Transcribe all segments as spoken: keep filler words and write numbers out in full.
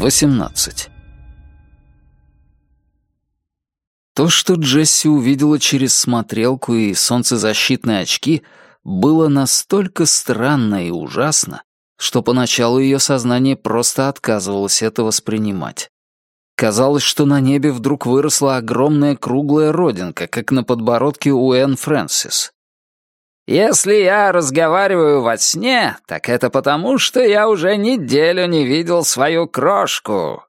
восемнадцать. То, что Джесси увидела через смотрелку и солнцезащитные очки, было настолько странно и ужасно, что поначалу ее сознание просто отказывалось это воспринимать. Казалось, что на небе вдруг выросла огромная круглая родинка, как на подбородке у Энн Фрэнсис. «Если я разговариваю во сне, так это потому, что я уже неделю не видел свою крошку».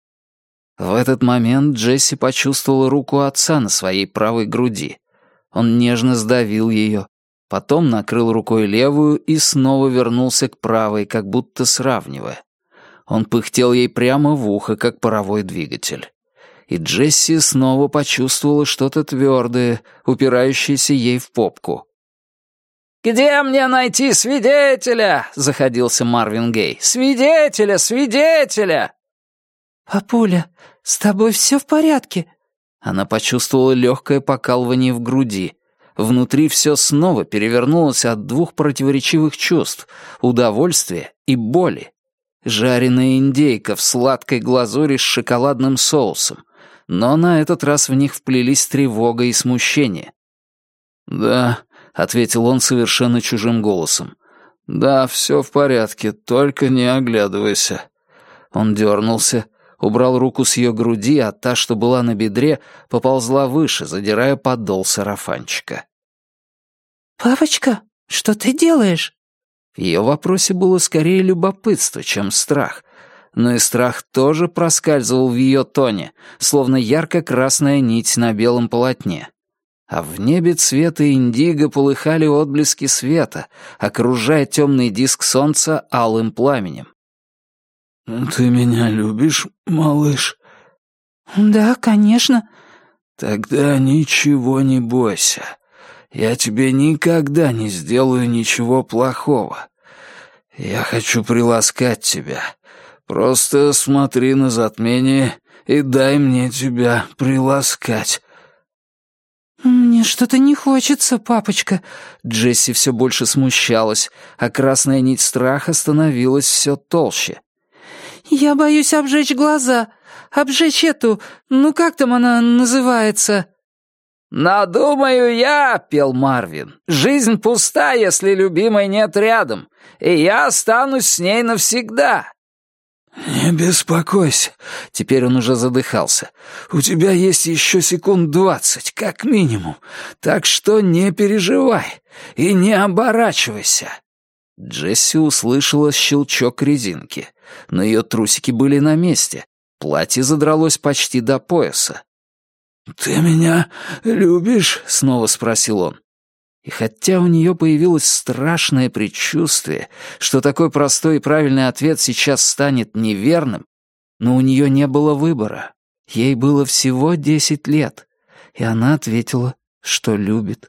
В этот момент Джесси почувствовала руку отца на своей правой груди. Он нежно сдавил ее, потом накрыл рукой левую и снова вернулся к правой, как будто сравнивая. Он пыхтел ей прямо в ухо, как паровой двигатель. И Джесси снова почувствовала что-то твердое, упирающееся ей в попку. «Где мне найти свидетеля?» — заходился Марвин Гей. «Свидетеля! Свидетеля!» «Папуля, с тобой все в порядке?» Она почувствовала легкое покалывание в груди. Внутри все снова перевернулось от двух противоречивых чувств — удовольствия и боли. Жареная индейка в сладкой глазури с шоколадным соусом, но на этот раз в них вплелись тревога и смущение. «Да», — ответил он совершенно чужим голосом. «Да, все в порядке, только не оглядывайся». Он дернулся, убрал руку с ее груди, а та, что была на бедре, поползла выше, задирая подол сарафанчика. «Папочка, что ты делаешь?» В ее вопросе было скорее любопытство, чем страх. Но и страх тоже проскальзывал в ее тоне, словно ярко-красная нить на белом полотне. А в небе цвета индиго полыхали отблески света, окружая темный диск солнца алым пламенем. «Ты меня любишь, малыш?» «Да, конечно». «Тогда ничего не бойся. Я тебе никогда не сделаю ничего плохого. Я хочу приласкать тебя. Просто смотри на затмение и дай мне тебя приласкать». «Мне что-то не хочется, папочка». Джесси все больше смущалась, а красная нить страха становилась все толще. «Я боюсь обжечь глаза. Обжечь эту... Ну как там она называется?» «Надумаю я», — пел Марвин, — «жизнь пуста, если любимой нет рядом, и я останусь с ней навсегда». «Не беспокойся», — теперь он уже задыхался. «У тебя есть еще секунд двадцать, как минимум, так что не переживай и не оборачивайся». Джесси услышала щелчок резинки, но ее трусики были на месте, платье задралось почти до пояса. «Ты меня любишь?» — снова спросил он. И хотя у нее появилось страшное предчувствие, что такой простой и правильный ответ сейчас станет неверным, но у нее не было выбора. Ей было всего десять лет, и она ответила, что любит.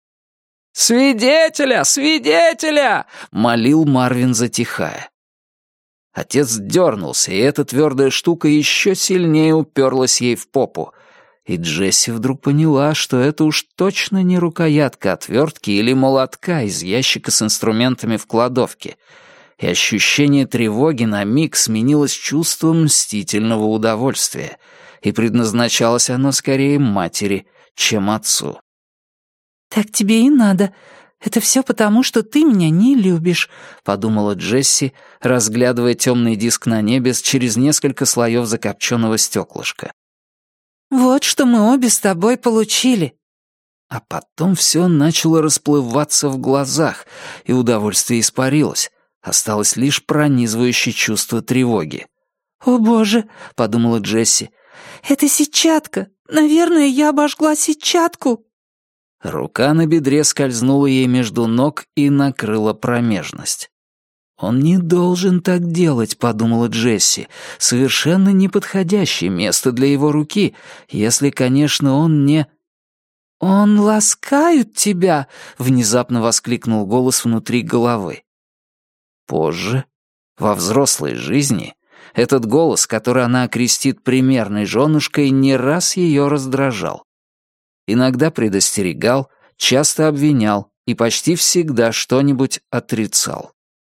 «Свидетеля! Свидетеля!» — молил Марвин, затихая. Отец дернулся, и эта твердая штука еще сильнее уперлась ей в попу, и Джесси вдруг поняла, что это уж точно не рукоятка отвертки или молотка из ящика с инструментами в кладовке, и ощущение тревоги на миг сменилось чувством мстительного удовольствия, и предназначалось оно скорее матери, чем отцу. «Так тебе и надо. Это все потому, что ты меня не любишь», — подумала Джесси, разглядывая темный диск на небе через несколько слоев закопченного стеклышка. «Вот что мы обе с тобой получили». А потом все начало расплываться в глазах, и удовольствие испарилось. Осталось лишь пронизывающее чувство тревоги. «О, Боже!» — подумала Джесси. «Это сетчатка. Наверное, я обожгла сетчатку». Рука на бедре скользнула ей между ног и накрыла промежность. «Он не должен так делать», — подумала Джесси. «Совершенно неподходящее место для его руки, если, конечно, он не...» «Он ласкает тебя!» — внезапно воскликнул голос внутри головы. Позже, во взрослой жизни, этот голос, который она окрестит примерной женушкой, не раз ее раздражал. Иногда предостерегал, часто обвинял и почти всегда что-нибудь отрицал.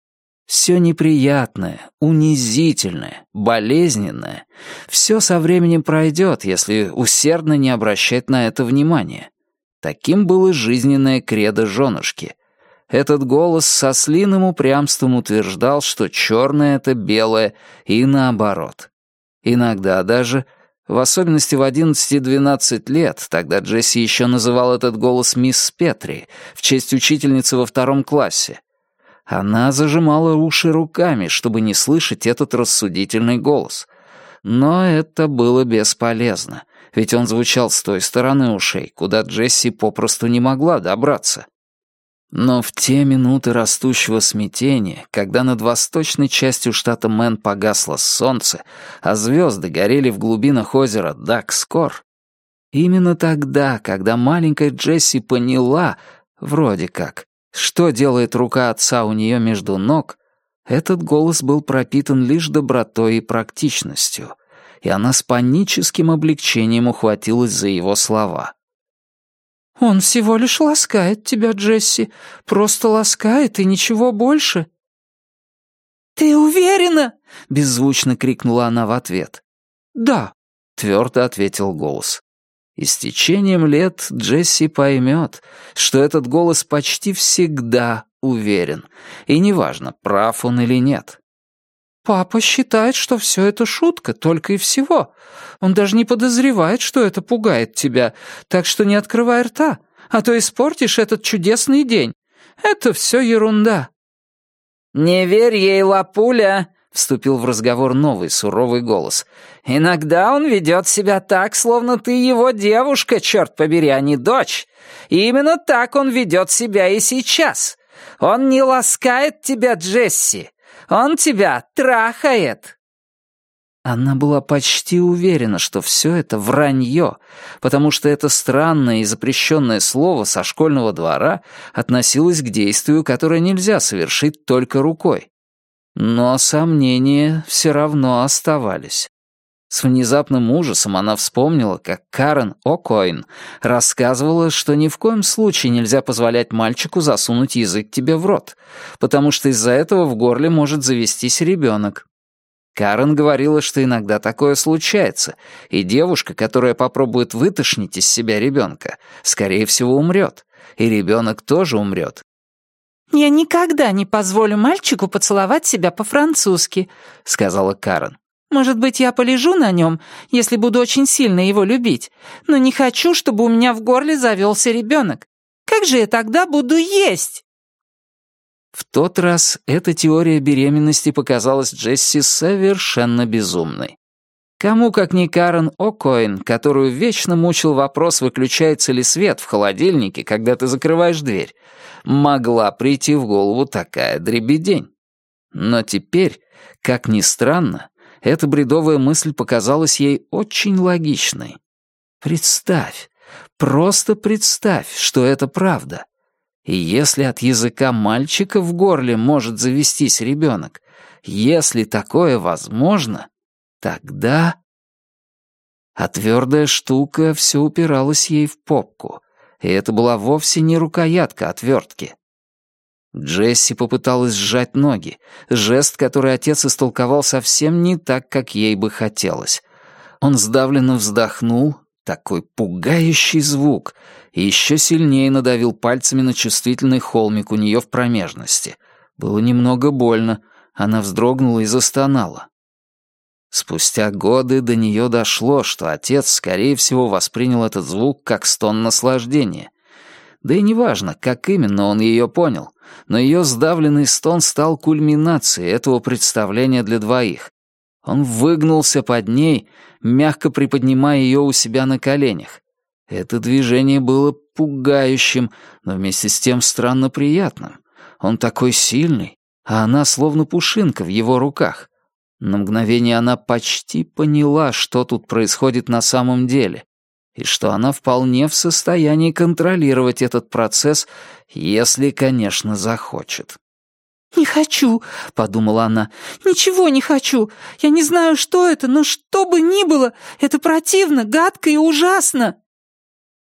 Все неприятное, унизительное, болезненное — все со временем пройдет, если усердно не обращать на это внимания. Таким было жизненное кредо женушки. Этот голос со слиным упрямством утверждал, что черное — это белое, и наоборот. Иногда даже, в особенности в одиннадцать-двенадцать лет, тогда Джесси еще называл этот голос мисс Петри в честь учительницы во втором классе, она зажимала уши руками, чтобы не слышать этот рассудительный голос. Но это было бесполезно, ведь он звучал с той стороны ушей, куда Джесси попросту не могла добраться. Но в те минуты растущего смятения, когда над восточной частью штата Мэн погасло солнце, а звезды горели в глубинах озера Дакскор, именно тогда, когда маленькая Джесси поняла, вроде как, что делает рука отца у нее между ног, этот голос был пропитан лишь добротой и практичностью, и она с паническим облегчением ухватилась за его слова. «Он всего лишь ласкает тебя, Джесси, просто ласкает и ничего больше». «Ты уверена?» — беззвучно крикнула она в ответ. «Да», — твердо ответил голос. И с течением лет Джесси поймет, что этот голос почти всегда уверен, и неважно, прав он или нет. «Папа считает, что все это шутка, только и всего. Он даже не подозревает, что это пугает тебя, так что не открывай рта, а то испортишь этот чудесный день. Это все ерунда». «Не верь ей, лапуля», — вступил в разговор новый суровый голос. «Иногда он ведет себя так, словно ты его девушка, черт побери, а не дочь. И именно так он ведет себя и сейчас. Он не ласкает тебя, Джесси. Он тебя трахает». Она была почти уверена, что все это вранье, потому что это странное и запрещенное слово со школьного двора относилось к действию, которое нельзя совершить только рукой. Но сомнения все равно оставались. С внезапным ужасом она вспомнила, как Карен О'Коин рассказывала, что ни в коем случае нельзя позволять мальчику засунуть язык тебе в рот, потому что из-за этого в горле может завестись ребенок. Карен говорила, что иногда такое случается, и девушка, которая попробует вытошнить из себя ребенка, скорее всего умрет, и ребенок тоже умрет. «Я никогда не позволю мальчику поцеловать себя по-французски», — сказала Карен. «Может быть, я полежу на нем, если буду очень сильно его любить, но не хочу, чтобы у меня в горле завелся ребенок. Как же я тогда буду есть?» В тот раз эта теория беременности показалась Джесси совершенно безумной. Кому, как не Карен О'Коин, которую вечно мучил вопрос, выключается ли свет в холодильнике, когда ты закрываешь дверь, могла прийти в голову такая дребедень. Но теперь, как ни странно, эта бредовая мысль показалась ей очень логичной. Представь, просто представь, что это правда. И если от языка мальчика в горле может завестись ребенок, если такое возможно, тогда... А твердая штука все упиралась ей в попку, и это была вовсе не рукоятка отвертки. Джесси попыталась сжать ноги, жест, который отец истолковал совсем не так, как ей бы хотелось. Он сдавленно вздохнул, такой пугающий звук, и еще сильнее надавил пальцами на чувствительный холмик у нее в промежности. Было немного больно, она вздрогнула и застонала. Спустя годы до нее дошло, что отец, скорее всего, воспринял этот звук как стон наслаждения. Да и неважно, как именно он ее понял, но ее сдавленный стон стал кульминацией этого представления для двоих. Он выгнулся под ней, мягко приподнимая ее у себя на коленях. Это движение было пугающим, но вместе с тем странно приятным. Он такой сильный, а она словно пушинка в его руках. На мгновение она почти поняла, что тут происходит на самом деле, и что она вполне в состоянии контролировать этот процесс, если, конечно, захочет. «Не хочу», — подумала она, — «ничего не хочу. Я не знаю, что это, но что бы ни было, это противно, гадко и ужасно».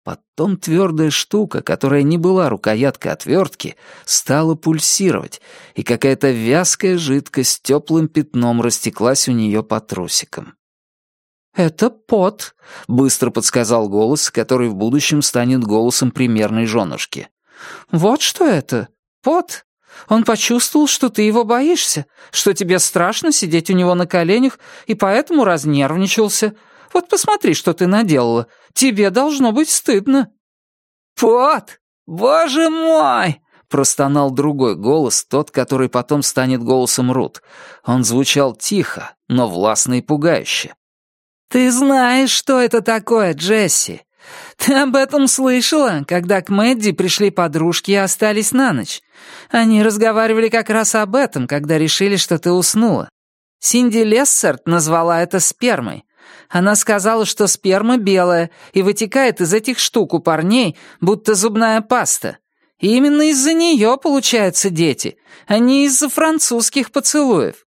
Потом твердая штука, которая не была рукояткой отвертки, стала пульсировать, и какая-то вязкая жидкость теплым пятном растеклась у нее по трусикам. «Это пот», — быстро подсказал голос, который в будущем станет голосом примерной женушки. «Вот что это? Пот? Он почувствовал, что ты его боишься, что тебе страшно сидеть у него на коленях, и поэтому разнервничался. Вот посмотри, что ты наделала. Тебе должно быть стыдно». «Пот! Боже мой!» — простонал другой голос, тот, который потом станет голосом Рут. Он звучал тихо, но властно и пугающе. «Ты знаешь, что это такое, Джесси? Ты об этом слышала, когда к Мэдди пришли подружки и остались на ночь? Они разговаривали как раз об этом, когда решили, что ты уснула. Синди Лессерт назвала это спермой. Она сказала, что сперма белая и вытекает из этих штук у парней, будто зубная паста. И именно из-за нее получаются дети, а не из-за французских поцелуев».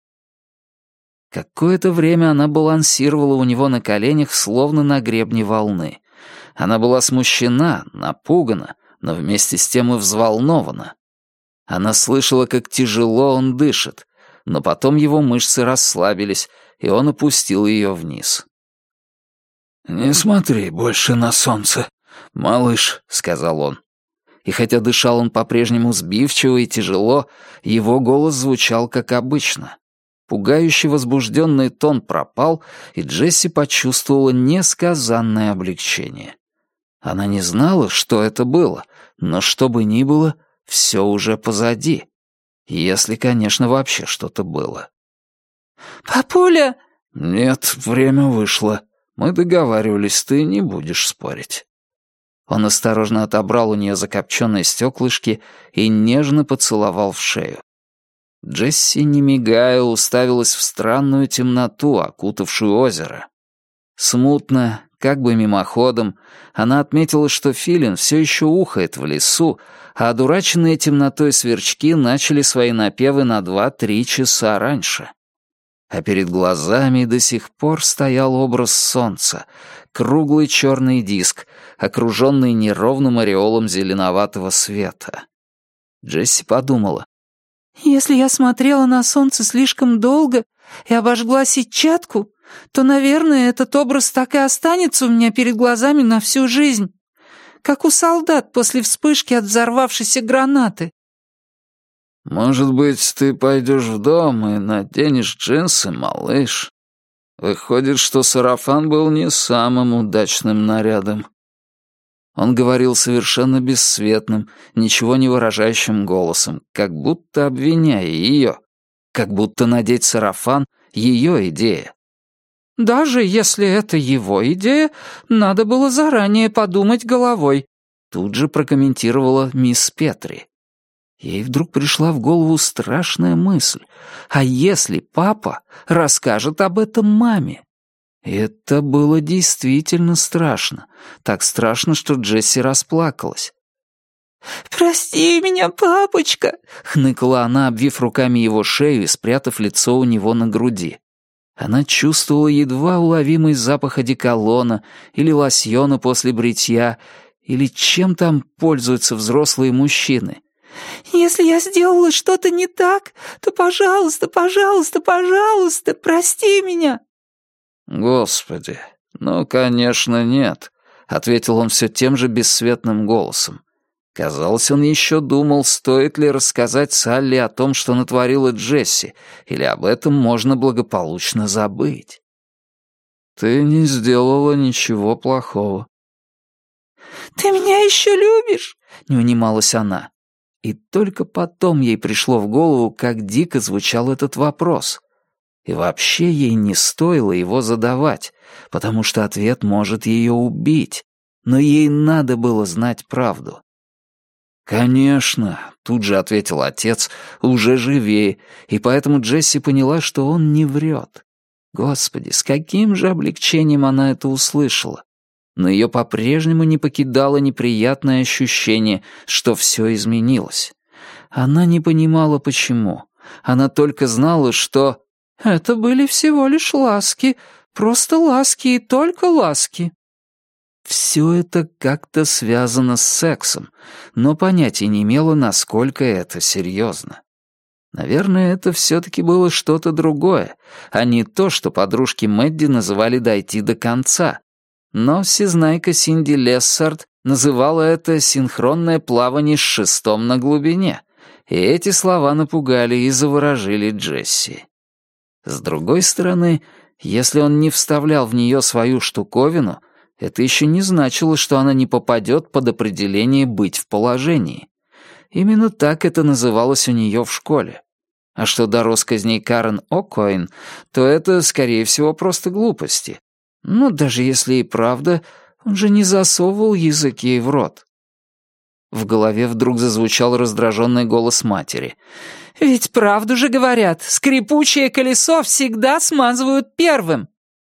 Какое-то время она балансировала у него на коленях, словно на гребне волны. Она была смущена, напугана, но вместе с тем и взволнована. Она слышала, как тяжело он дышит, но потом его мышцы расслабились, и он опустил ее вниз. «Не смотри больше на солнце, малыш», — сказал он. И хотя дышал он по-прежнему сбивчиво и тяжело, его голос звучал как обычно. Пугающий возбужденный тон пропал, и Джесси почувствовала несказанное облегчение. Она не знала, что это было, но что бы ни было, все уже позади. Если, конечно, вообще что-то было. «Папуля!» «Нет, время вышло. Мы договаривались, ты не будешь спорить». Он осторожно отобрал у нее закопченные стеклышки и нежно поцеловал в шею. Джесси, не мигая, уставилась в странную темноту, окутавшую озеро. Смутно, как бы мимоходом, она отметила, что филин все еще ухает в лесу, а одураченные темнотой сверчки начали свои напевы на два-три часа раньше. А перед глазами до сих пор стоял образ солнца, круглый черный диск, окруженный неровным ореолом зеленоватого света. Джесси подумала: «Если я смотрела на солнце слишком долго и обожгла сетчатку, то, наверное, этот образ так и останется у меня перед глазами на всю жизнь, как у солдат после вспышки от взорвавшейся гранаты». «Может быть, ты пойдешь в дом и наденешь джинсы, малыш? Выходит, что сарафан был не самым удачным нарядом». Он говорил совершенно бесцветным, ничего не выражающим голосом, как будто обвиняя ее, как будто надеть сарафан — ее идея. «Даже если это его идея, надо было заранее подумать головой», тут же прокомментировала мисс Петри. Ей вдруг пришла в голову страшная мысль. А если папа расскажет об этом маме? И это было действительно страшно. Так страшно, что Джесси расплакалась. «Прости меня, папочка!» — хныкала она, обвив руками его шею и спрятав лицо у него на груди. Она чувствовала едва уловимый запах одеколона или лосьона после бритья, или чем там пользуются взрослые мужчины. «Если я сделала что-то не так, то, пожалуйста, пожалуйста, пожалуйста, прости меня!» «Господи, ну, конечно, нет», — ответил он все тем же бесцветным голосом. Казалось, он еще думал, стоит ли рассказать Салли о том, что натворила Джесси, или об этом можно благополучно забыть. «Ты не сделала ничего плохого». «Ты меня еще любишь?» — не унималась она. И только потом ей пришло в голову, как дико звучал этот вопрос. И вообще ей не стоило его задавать, потому что ответ может ее убить, но ей надо было знать правду. «Конечно», — тут же ответил отец, уже живее, и поэтому Джесси поняла, что он не врет. Господи, с каким же облегчением она это услышала. Но ее по-прежнему не покидало неприятное ощущение, что все изменилось. Она не понимала, почему. Она только знала, что это были всего лишь ласки, просто ласки и только ласки. Все это как-то связано с сексом, но понятия не имела, насколько это серьезно. Наверное, это все-таки было что-то другое, а не то, что подружки Мэдди называли «дойти до конца». Но всезнайка Синди Лессард называла это «синхронное плавание с шестом на глубине», и эти слова напугали и заворожили Джесси. С другой стороны, если он не вставлял в нее свою штуковину, это еще не значило, что она не попадет под определение «быть в положении». Именно так это называлось у нее в школе. А что до россказней Карен О'Коин, то это, скорее всего, просто глупости. Ну, даже если и правда, он же не засовывал язык ей в рот. В голове вдруг зазвучал раздраженный голос матери. «Ведь правду же говорят, скрипучее колесо всегда смазывают первым!»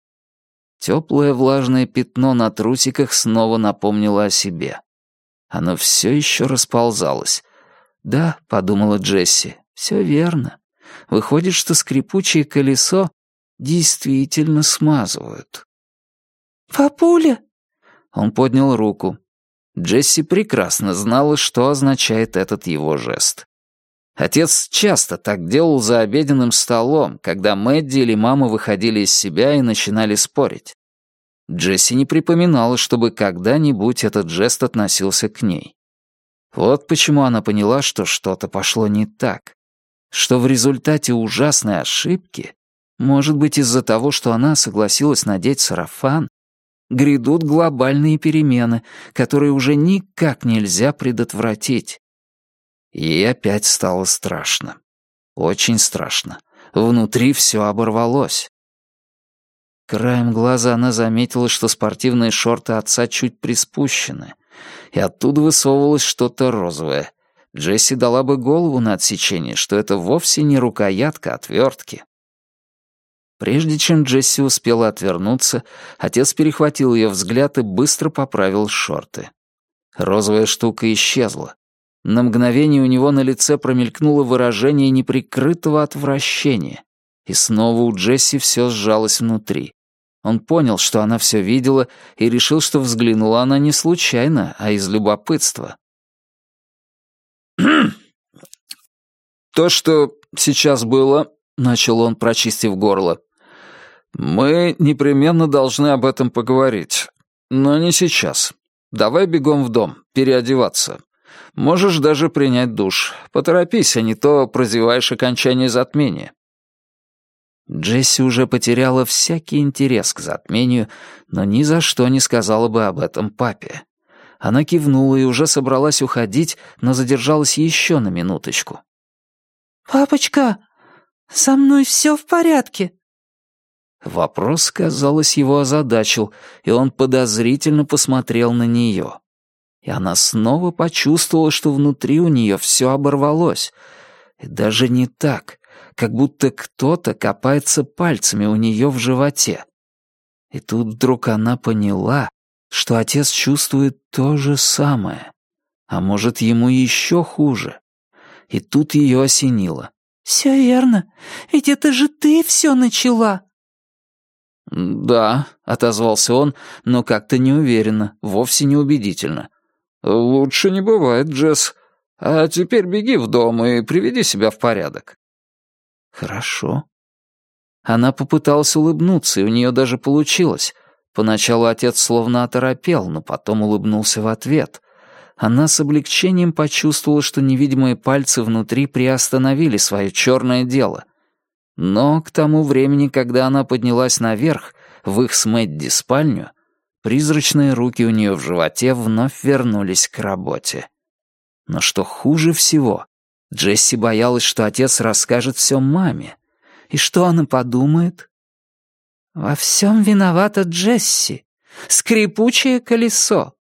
Теплое влажное пятно на трусиках снова напомнило о себе. Оно все еще расползалось. «Да», — подумала Джесси, — «все верно. Выходит, что скрипучее колесо действительно смазывают». «Папуля!» Он поднял руку. Джесси прекрасно знала, что означает этот его жест. Отец часто так делал за обеденным столом, когда Мэдди или мама выходили из себя и начинали спорить. Джесси не припоминала, чтобы когда-нибудь этот жест относился к ней. Вот почему она поняла, что что-то пошло не так. Что в результате ужасной ошибки, может быть из-за того, что она согласилась надеть сарафан, грядут глобальные перемены, которые уже никак нельзя предотвратить. Ей опять стало страшно. Очень страшно. Внутри все оборвалось. Краем глаза она заметила, что спортивные шорты отца чуть приспущены, и оттуда высовывалось что-то розовое. Джесси дала бы голову на отсечение, что это вовсе не рукоятка отвертки. Прежде чем Джесси успела отвернуться, отец перехватил ее взгляд и быстро поправил шорты. Розовая штука исчезла. На мгновение у него на лице промелькнуло выражение неприкрытого отвращения. И снова у Джесси все сжалось внутри. Он понял, что она все видела, и решил, что взглянула она не случайно, а из любопытства. «То, что сейчас было», — начал он, прочистив горло, — «мы непременно должны об этом поговорить. Но не сейчас. Давай бегом в дом, переодеваться. Можешь даже принять душ. Поторопись, а не то прозеваешь окончание затмения». Джесси уже потеряла всякий интерес к затмению, но ни за что не сказала бы об этом папе. Она кивнула и уже собралась уходить, но задержалась еще на минуточку. «Папочка, со мной все в порядке?» Вопрос, казалось, его озадачил, и он подозрительно посмотрел на нее. И она снова почувствовала, что внутри у нее все оборвалось. И даже не так, как будто кто-то копается пальцами у нее в животе. И тут вдруг она поняла, что отец чувствует то же самое. А может, ему еще хуже. И тут ее осенило. «Все верно, ведь это же ты все начала». «Да», — отозвался он, но как-то неуверенно, вовсе не убедительно. «Лучше не бывает, Джесс. А теперь беги в дом и приведи себя в порядок». «Хорошо». Она попыталась улыбнуться, и у нее даже получилось. Поначалу отец словно оторопел, но потом улыбнулся в ответ. Она с облегчением почувствовала, что невидимые пальцы внутри приостановили свое черное дело. Но к тому времени, когда она поднялась наверх, в их с Мэдди спальню, призрачные руки у нее в животе вновь вернулись к работе. Но что хуже всего, Джесси боялась, что отец расскажет все маме. И что она подумает? «Во всем виновата Джесси. Скрипучее колесо».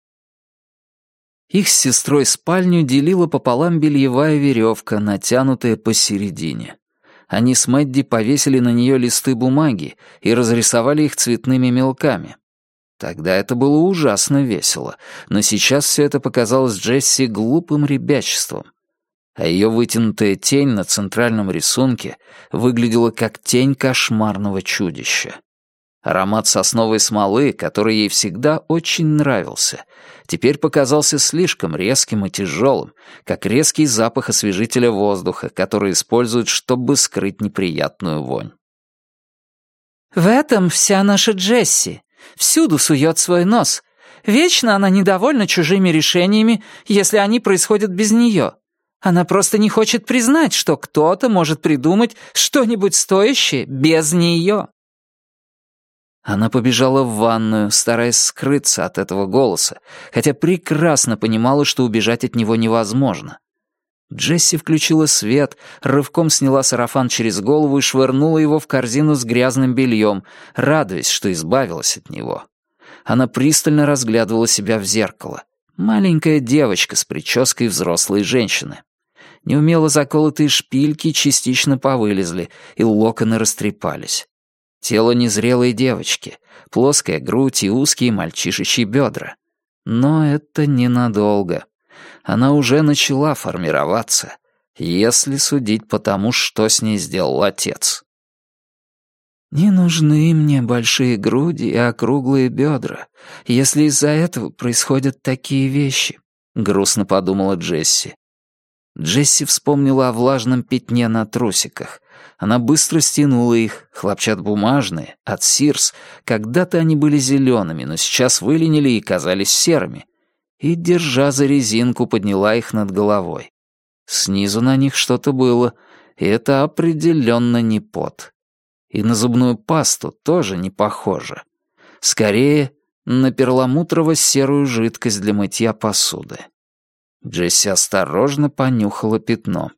Их с сестрой спальню делила пополам бельевая веревка, натянутая посередине. Они с Мэдди повесили на нее листы бумаги и разрисовали их цветными мелками. Тогда это было ужасно весело, но сейчас все это показалось Джесси глупым ребячеством. А ее вытянутая тень на центральном рисунке выглядела как тень кошмарного чудища. Аромат сосновой смолы, который ей всегда очень нравился, теперь показался слишком резким и тяжелым, как резкий запах освежителя воздуха, который используют, чтобы скрыть неприятную вонь. «В этом вся наша Джесси. Всюду сует свой нос. Вечно она недовольна чужими решениями, если они происходят без нее. Она просто не хочет признать, что кто-то может придумать что-нибудь стоящее без нее». Она побежала в ванную, стараясь скрыться от этого голоса, хотя прекрасно понимала, что убежать от него невозможно. Джесси включила свет, рывком сняла сарафан через голову и швырнула его в корзину с грязным бельем, радуясь, что избавилась от него. Она пристально разглядывала себя в зеркало. Маленькая девочка с прической взрослой женщины. Неумело заколотые шпильки частично повылезли, и локоны растрепались. Тело незрелой девочки, плоская грудь и узкие мальчишечьи бедра. Но это ненадолго. Она уже начала формироваться, если судить по тому, что с ней сделал отец. «Не нужны мне большие груди и округлые бедра, если из-за этого происходят такие вещи», — грустно подумала Джесси. Джесси вспомнила о влажном пятне на трусиках. Она быстро стянула их, хлопчатобумажные, от Сирс. Когда-то они были зелеными, но сейчас выленили и казались серыми. И, держа за резинку, подняла их над головой. Снизу на них что-то было, и это определенно не пот. И на зубную пасту тоже не похоже. Скорее, на перламутрово-серую жидкость для мытья посуды. Джесси осторожно понюхала пятно.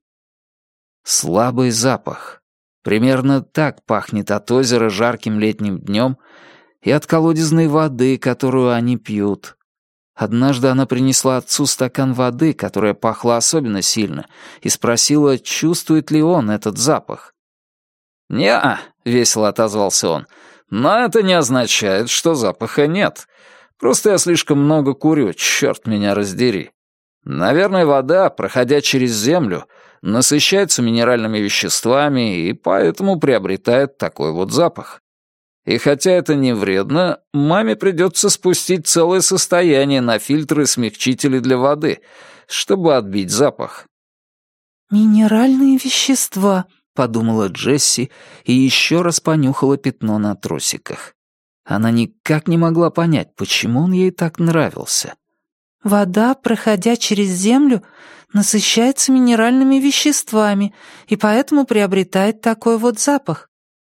Слабый запах. Примерно так пахнет от озера жарким летним днем и от колодезной воды, которую они пьют. Однажды она принесла отцу стакан воды, которая пахла особенно сильно, и спросила, чувствует ли он этот запах. «Не-а», — весело отозвался он, — «но это не означает, что запаха нет. Просто я слишком много курю, черт меня раздери. Наверное, вода, проходя через землю, насыщается минеральными веществами и поэтому приобретает такой вот запах. И хотя это не вредно, маме придется спустить целое состояние на фильтры и смягчители для воды, чтобы отбить запах». «Минеральные вещества», — подумала Джесси и еще раз понюхала пятно на трусиках. Она никак не могла понять, почему он ей так нравился. «Вода, проходя через землю, насыщается минеральными веществами и поэтому приобретает такой вот запах».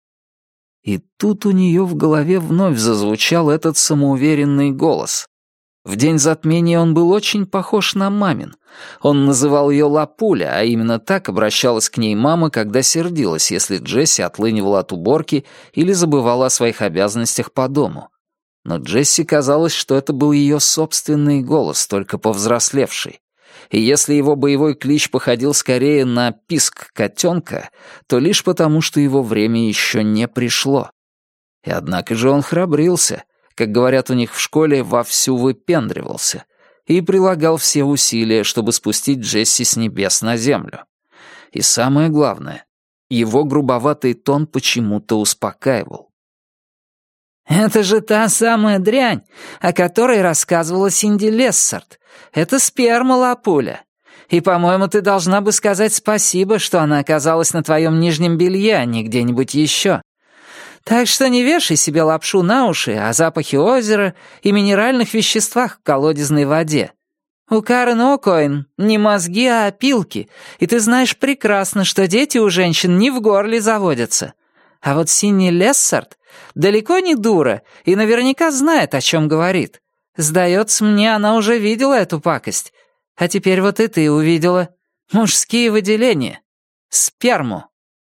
И тут у нее в голове вновь зазвучал этот самоуверенный голос. В день затмения он был очень похож на мамин. Он называл ее Лапуля, а именно так обращалась к ней мама, когда сердилась, если Джесси отлынивала от уборки или забывала о своих обязанностях по дому. Но Джесси казалось, что это был ее собственный голос, только повзрослевший. И если его боевой клич походил скорее на писк котенка, то лишь потому, что его время еще не пришло. И однако же он храбрился, как говорят у них в школе, вовсю выпендривался, и прилагал все усилия, чтобы спустить Джесси с небес на землю. И самое главное, его грубоватый тон почему-то успокаивал. «Это же та самая дрянь, о которой рассказывала Синди Лессард. Это сперма, Лапуля. И, по-моему, ты должна бы сказать спасибо, что она оказалась на твоем нижнем белье, а не где-нибудь еще. Так что не вешай себе лапшу на уши о запахе озера и минеральных веществах в колодезной воде. У Карен О'Коин не мозги, а опилки, и ты знаешь прекрасно, что дети у женщин не в горле заводятся. А вот Синди Лессард далеко не дура и наверняка знает, о чем говорит. Сдается мне, она уже видела эту пакость. А теперь вот и ты увидела. Мужские выделения. Сперму».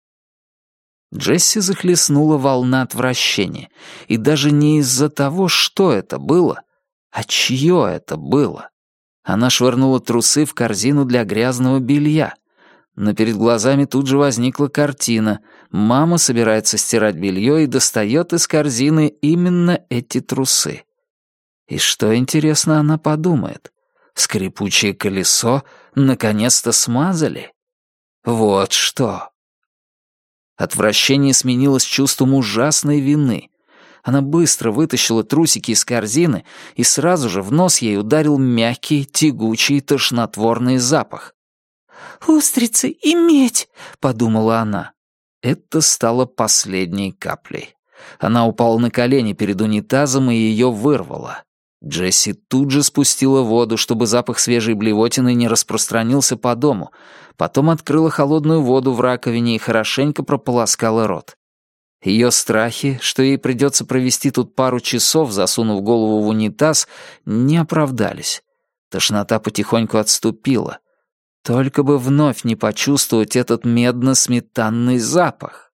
Джесси захлестнула волна отвращения. И даже не из-за того, что это было, а чье это было. Она швырнула трусы в корзину для грязного белья. Но перед глазами тут же возникла картина. Мама собирается стирать белье и достает из корзины именно эти трусы. И что, интересно, она подумает? Скрипучее колесо наконец-то смазали? Вот что. Отвращение сменилось чувством ужасной вины. Она быстро вытащила трусики из корзины, и сразу же в нос ей ударил мягкий, тягучий, тошнотворный запах. «Устрицы и медь!» — подумала она. Это стало последней каплей. Она упала на колени перед унитазом и ее вырвало. Джесси тут же спустила воду, чтобы запах свежей блевотины не распространился по дому, потом открыла холодную воду в раковине и хорошенько прополоскала рот. Ее страхи, что ей придется провести тут пару часов, засунув голову в унитаз, не оправдались. Тошнота потихоньку отступила. Только бы вновь не почувствовать этот медно-сметанный запах.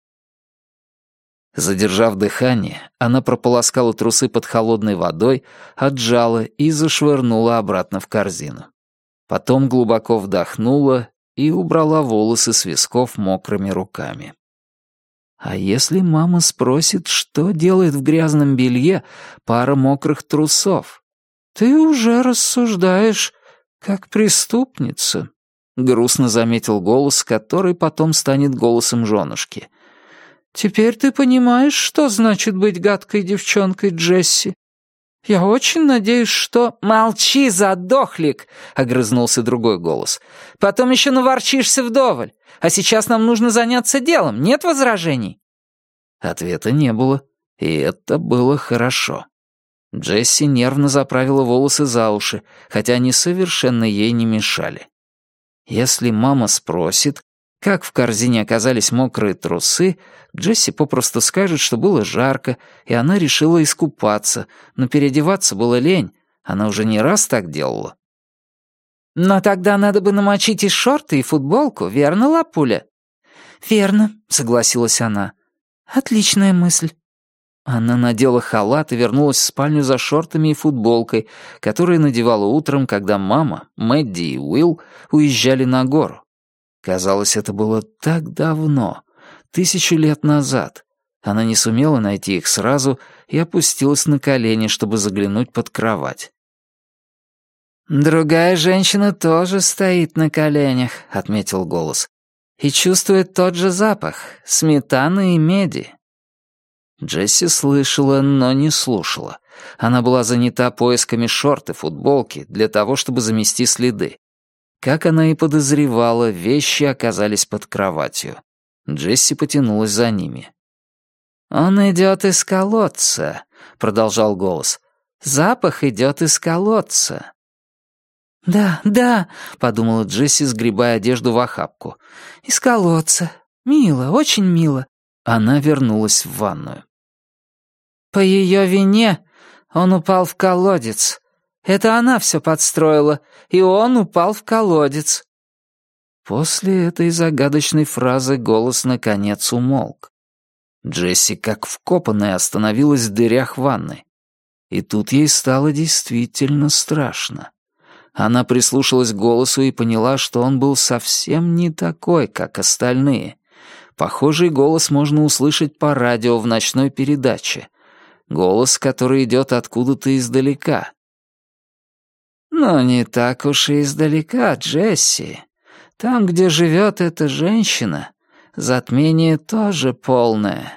Задержав дыхание, она прополоскала трусы под холодной водой, отжала и зашвырнула обратно в корзину. Потом глубоко вдохнула и убрала волосы с висков мокрыми руками. А если мама спросит, что делает в грязном белье пара мокрых трусов? «Ты уже рассуждаешь, как преступница», — грустно заметил голос, который потом станет голосом женушки. «Теперь ты понимаешь, что значит быть гадкой девчонкой, Джесси? Я очень надеюсь, что...» «Молчи, задохлик!» — огрызнулся другой голос. «Потом еще наворчишься вдоволь. А сейчас нам нужно заняться делом. Нет возражений?» Ответа не было, и это было хорошо. Джесси нервно заправила волосы за уши, хотя они совершенно ей не мешали. Если мама спросит, как в корзине оказались мокрые трусы, Джесси попросту скажет, что было жарко, и она решила искупаться, но переодеваться было лень, она уже не раз так делала. «Но тогда надо бы намочить и шорты, и футболку, верно, Лапуля?» «Верно», — согласилась она. «Отличная мысль». Она надела халат и вернулась в спальню за шортами и футболкой, которые надевала утром, когда мама, Мэдди и Уилл уезжали на гору. Казалось, это было так давно, тысячу лет назад. Она не сумела найти их сразу и опустилась на колени, чтобы заглянуть под кровать. «Другая женщина тоже стоит на коленях», — отметил голос, «и чувствует тот же запах — сметаны и меди». Джесси слышала, но не слушала. Она была занята поисками шорт и футболки для того, чтобы замести следы. Как она и подозревала, вещи оказались под кроватью. Джесси потянулась за ними. «Он идет из колодца», — продолжал голос. «Запах идет из колодца». «Да, да», — подумала Джесси, сгребая одежду в охапку. «Из колодца. Мило, очень мило». Она вернулась в ванную. «По ее вине он упал в колодец. Это она все подстроила, и он упал в колодец». После этой загадочной фразы голос наконец умолк. Джесси, как вкопанная, остановилась в дырях ванны. И тут ей стало действительно страшно. Она прислушалась к голосу и поняла, что он был совсем не такой, как остальные. Похожий голос можно услышать по радио в ночной передаче. Голос, который идет откуда-то издалека. «Но не так уж и издалека, Джесси. Там, где живет эта женщина, затмение тоже полное».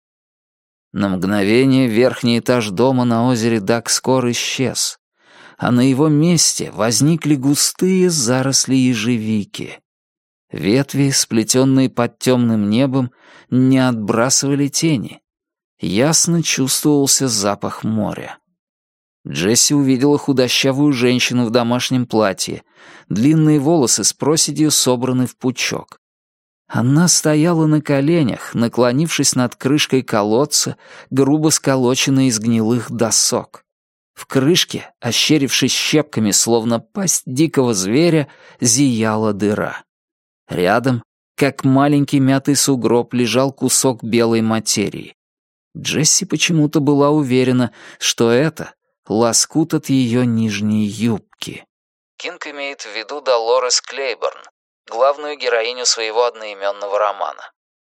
На мгновение верхний этаж дома на озере Дакскор исчез, а на его месте возникли густые заросли ежевики. Ветви, сплетенные под темным небом, не отбрасывали тени. Ясно чувствовался запах моря. Джесси увидела худощавую женщину в домашнем платье. Длинные волосы с проседью собраны в пучок. Она стояла на коленях, наклонившись над крышкой колодца, грубо сколоченной из гнилых досок. В крышке, ощерившись щепками, словно пасть дикого зверя, зияла дыра. Рядом, как маленький мятый сугроб, лежал кусок белой материи. Джесси почему-то была уверена, что это лоскут от ее нижней юбки. Кинг имеет в виду Долорес Клейборн, главную героиню своего одноименного романа.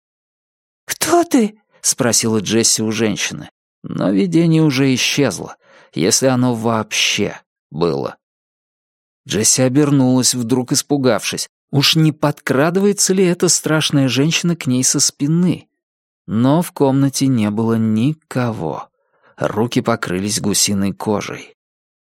«Кто ты?» — спросила Джесси у женщины. Но видение уже исчезло, если оно вообще было. Джесси обернулась, вдруг испугавшись. Уж не подкрадывается ли эта страшная женщина к ней со спины? Но в комнате не было никого. руки покрылись гусиной кожей.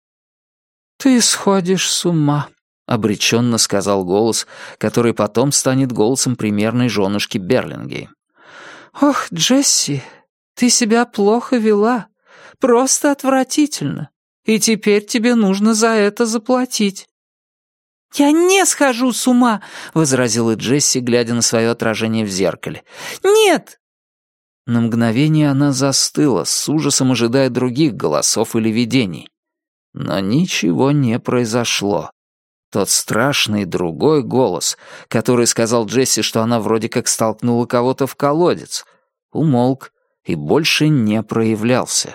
«Ты сходишь с ума», — обреченно сказал голос, который потом станет голосом примерной женушки Берлингейм. «Ох, Джесси, ты себя плохо вела, просто отвратительно, и теперь тебе нужно за это заплатить». «Я не схожу с ума», — возразила Джесси, глядя на свое отражение в зеркале. «Нет!» На мгновение она застыла, с ужасом ожидая других голосов или видений. Но ничего не произошло. Тот страшный другой голос, который сказал Джесси, что она вроде как столкнула кого-то в колодец, умолк и больше не проявлялся.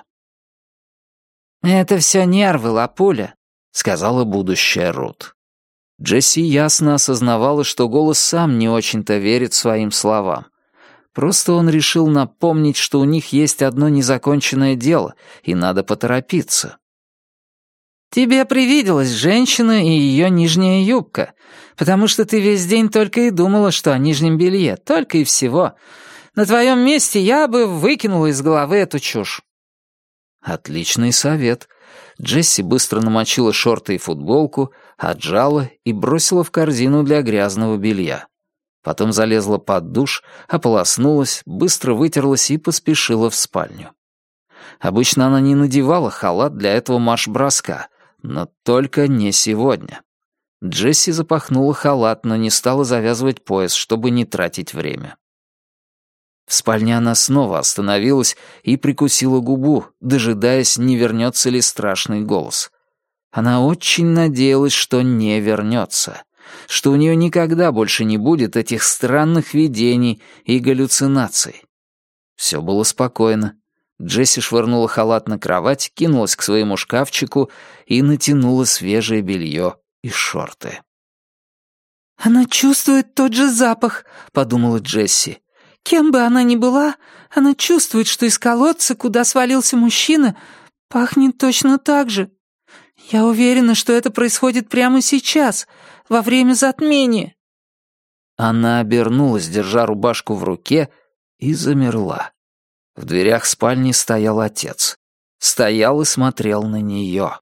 «Это все нервы, лапуля», — сказала будущая Рут. Джесси ясно осознавала, что голос сам не очень-то верит своим словам. Просто он решил напомнить, что у них есть одно незаконченное дело, и надо поторопиться. «Тебе привиделась женщина и ее нижняя юбка, потому что ты весь день только и думала, что о нижнем белье, только и всего. На твоем месте я бы выкинула из головы эту чушь». Отличный совет. Джесси быстро намочила шорты и футболку, отжала и бросила в корзину для грязного белья. Потом залезла под душ, ополоснулась, быстро вытерлась и поспешила в спальню. Обычно она не надевала халат для этого марш-броска, но только не сегодня. Джесси запахнула халат, но не стала завязывать пояс, чтобы не тратить время. В спальне она снова остановилась и прикусила губу, дожидаясь, не вернется ли страшный голос. Она очень надеялась, что не вернется, что у нее никогда больше не будет этих странных видений и галлюцинаций. Все было спокойно. Джесси швырнула халат на кровать, кинулась к своему шкафчику и натянула свежее белье и шорты. «Она чувствует тот же запах», — подумала Джесси. «Кем бы она ни была, она чувствует, что из колодца, куда свалился мужчина, пахнет точно так же. Я уверена, что это происходит прямо сейчас, во время затмения». Она обернулась, держа рубашку в руке, и замерла. В дверях спальни стоял отец. Стоял и смотрел на нее.